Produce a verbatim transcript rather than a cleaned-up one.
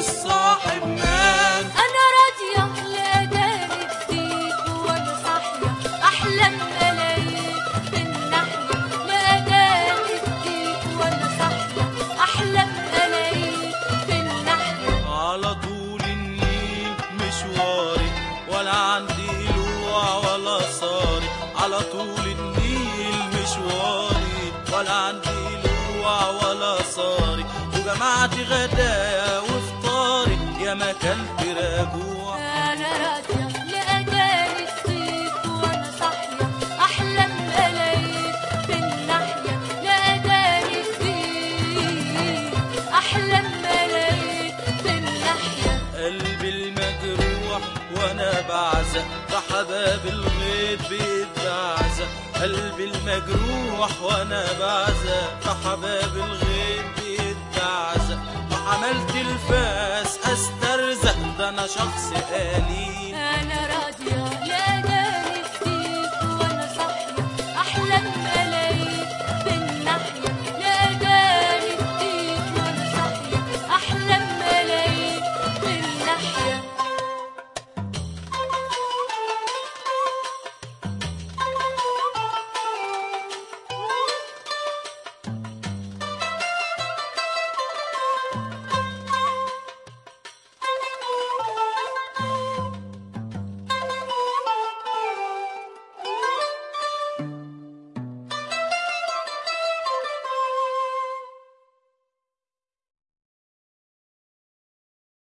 الصاحب مات. انا راضيه لاداني جديد وانا صاحيه احلام ملايين بالناحيه لاداني جديد وانا صاحيه احلام ملايين بالناحيه. على طول النيل مشواري ولا عندي لوع ولا صاري، على طول النيل مشواري ولا عندي لوع ولا صاري، وجمعت غدايا وفطاري يا ما كلت راجوع. انا راضيه لاداني جديد وانا صاحيه احلام ملايين بالناحيه لاداني جديد احلام ملايين بالناحيه. قلبي المجروح وانا بعزق فحباب الغيط بيتبعزق، قلبي المجروح وانا بعزق فحباب الغيط بيتبعزق، وعملت الفاس استرزق ده انا شخص آلي